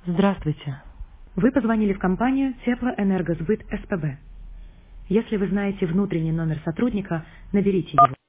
Здравствуйте. Вы позвонили в компанию Теплоэнергосбыт СПБ. Если вы знаете внутренний номер сотрудника, наберите его.